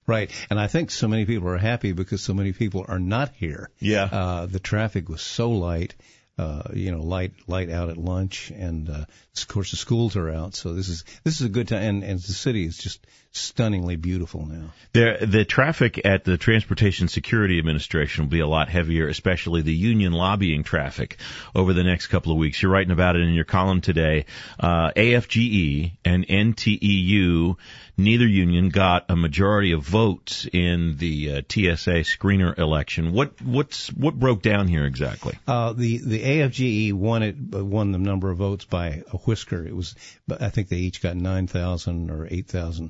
Right. And I think so many people are happy because so many people are not here. Yeah. The traffic was so light. Light out at lunch, and of course the schools are out, so this is a good time, and the city is just stunningly beautiful now. The traffic at the Transportation Security Administration will be a lot heavier, especially the union lobbying traffic over the next couple of weeks. You're writing about it in your column today. AFGE and NTEU, neither union got a majority of votes in the TSA screener election. What broke down here exactly? The AFGE won the number of votes by a whisker. It was, I think they each got 9,000 or 8,000.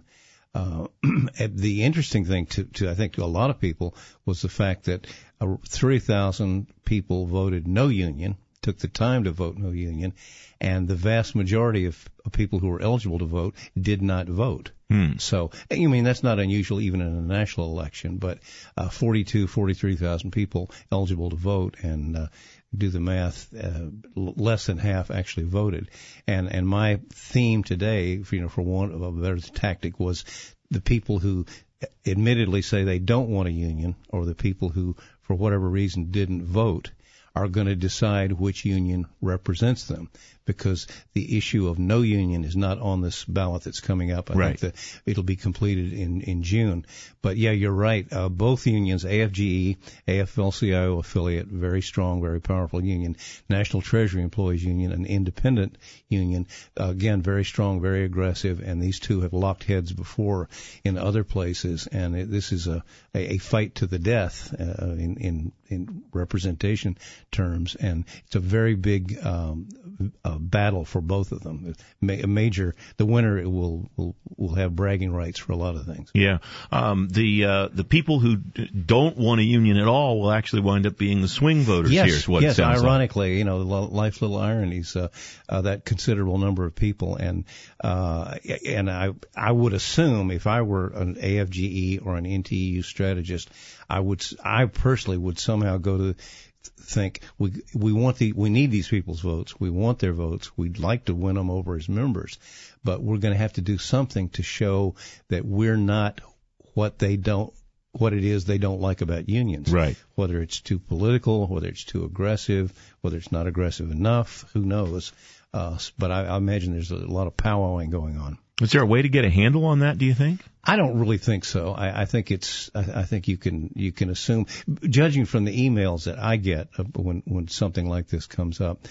The interesting thing to I think to a lot of people was the fact that 3,000 people voted no union, took the time to vote no union, and the vast majority of people who were eligible to vote did not vote. So, I mean, that's not unusual even in a national election, but 43,000 people eligible to vote, and do the math, less than half actually voted. And my theme today, for want of a better tactic, was the people who admittedly say they don't want a union, or the people who, for whatever reason, didn't vote, are going to decide which union represents them, because the issue of no union is not on this ballot that's coming up. I think that it'll be completed in June. But yeah, you're right. Both unions, AFGE, AFL-CIO affiliate, very strong, very powerful union, National Treasury Employees Union, an independent union, again, very strong, very aggressive, and these two have locked heads before in other places, and this is a fight to the death in representation terms, and it's a very big battle for both of them. The winner will have bragging rights for a lot of things. Yeah, the people who don't want a union at all will actually wind up being the swing voters here. Is what it sounds ironically, life's little ironies. That considerable number of people, and I would assume if I were an AFGE or an NTEU strategist, I personally would somehow go to think we need these people's votes. We want their votes. We'd like to win them over as members, but we're going to have to do something to show that we're not what it is they don't like about unions. Right. Whether it's too political, whether it's too aggressive, whether it's not aggressive enough, who knows? But I imagine there's a lot of powwowing going on. Is there a way to get a handle on that, do you think? I don't really think so. I think you can assume, judging from the emails that I get when something like this comes up,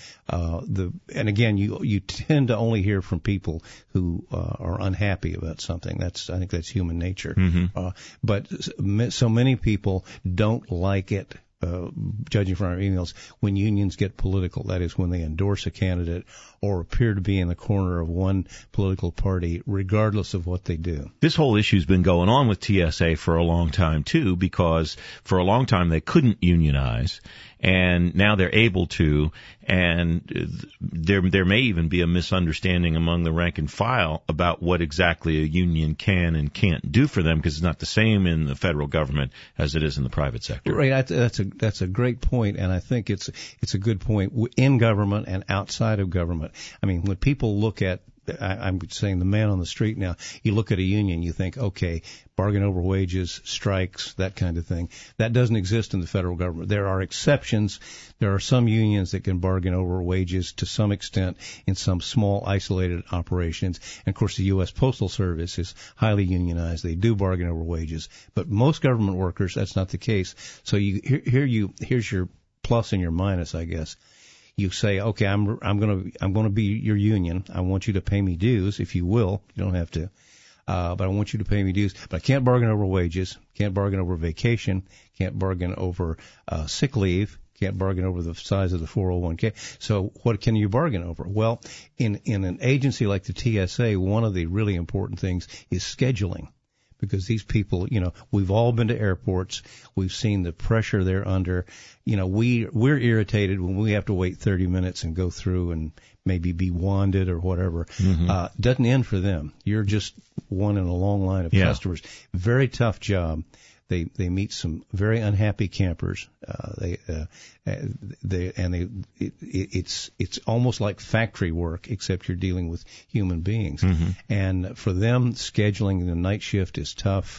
and again, you tend to only hear from people who are unhappy about something. I think that's human nature. Mm-hmm. But so many people don't like it. Judging from our emails, when unions get political, that is when they endorse a candidate or appear to be in the corner of one political party, regardless of what they do. This whole issue's been going on with TSA for a long time, too, because for a long time they couldn't unionize, and now they're able to, and there may even be a misunderstanding among the rank and file about what exactly a union can and can't do for them, because it's not the same in the federal government as it is in the private sector. Right, that's a great point, and I think it's a good point in government and outside of government. I mean, when people look at, I'm saying the man on the street now, you look at a union, you think, okay, bargain over wages, strikes, that kind of thing. That doesn't exist in the federal government. There are exceptions. There are some unions that can bargain over wages to some extent in some small isolated operations. And of course, the U.S. Postal Service is highly unionized. They do bargain over wages. But most government workers, that's not the case. So here's your plus and your minus, I guess. You say, okay, I'm going to be your union. I want you to pay me dues, if you will. You don't have to. But I want you to pay me dues. But I can't bargain over wages, can't bargain over vacation, can't bargain over sick leave, can't bargain over the size of the 401k. So what can you bargain over? Well, in an agency like the TSA, one of the really important things is scheduling. Because these people, we've all been to airports. We've seen the pressure they're under. We're irritated when we have to wait 30 minutes and go through and maybe be wanded or whatever. Mm-hmm. Doesn't end for them. You're just one in a long line of customers. Very tough job. They meet some very unhappy campers. It's almost like factory work, except you're dealing with human beings. Mm-hmm. And for them, scheduling the night shift is tough.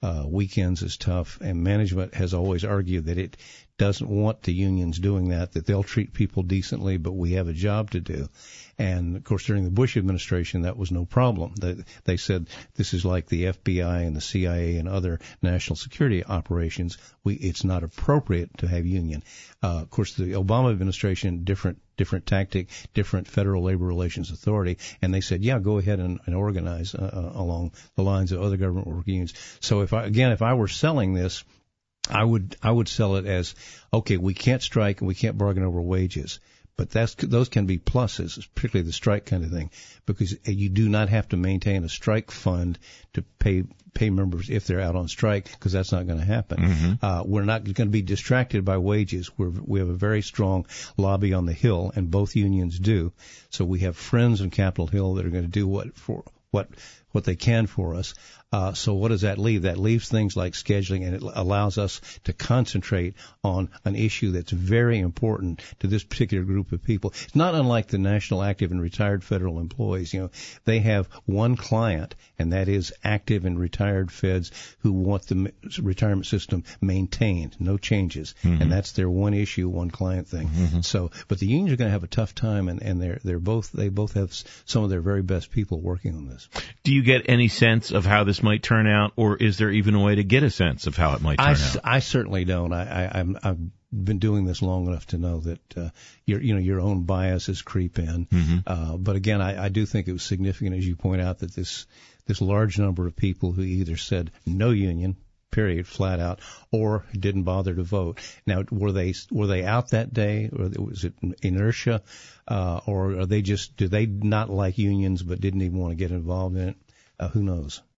weekends is tough, and management has always argued that it doesn't want the unions doing that they'll treat people decently, but we have a job to do. And, of course, during the Bush administration, that was no problem. They said this is like the FBI and the CIA and other national security operations. It's not appropriate to have union. Of course, the Obama administration, different tactic, different Federal Labor Relations Authority, and they said, yeah, go ahead and organize along the lines of other government working unions. So if I were selling this, I would sell it as, okay, we can't strike and we can't bargain over wages. But those can be pluses, particularly the strike kind of thing, because you do not have to maintain a strike fund to pay members if they're out on strike, because that's not going to happen. Mm-hmm. We're not going to be distracted by wages. We have a very strong lobby on the Hill, and both unions do. So we have friends on Capitol Hill that are going to do what they can for us. So what does that leave? That leaves things like scheduling, and it allows us to concentrate on an issue that's very important to this particular group of people. It's not unlike the national active and retired federal employees. They have one client, and that is active and retired feds who want the retirement system maintained, no changes. Mm-hmm. And that's their one issue, one client thing. Mm-hmm. So, but the unions are going to have a tough time, and they both have some of their very best people working on this. Do you get any sense of how this might turn out, or is there even a way to get a sense of how it might turn out? I certainly don't. I've been doing this long enough to know that your own biases creep in. Mm-hmm. But again, I do think it was significant, as you point out, that this large number of people who either said no union, period, flat out, or didn't bother to vote. Now, were they out that day, or was it inertia, or are they do they not like unions but didn't even want to get involved in it? Who knows?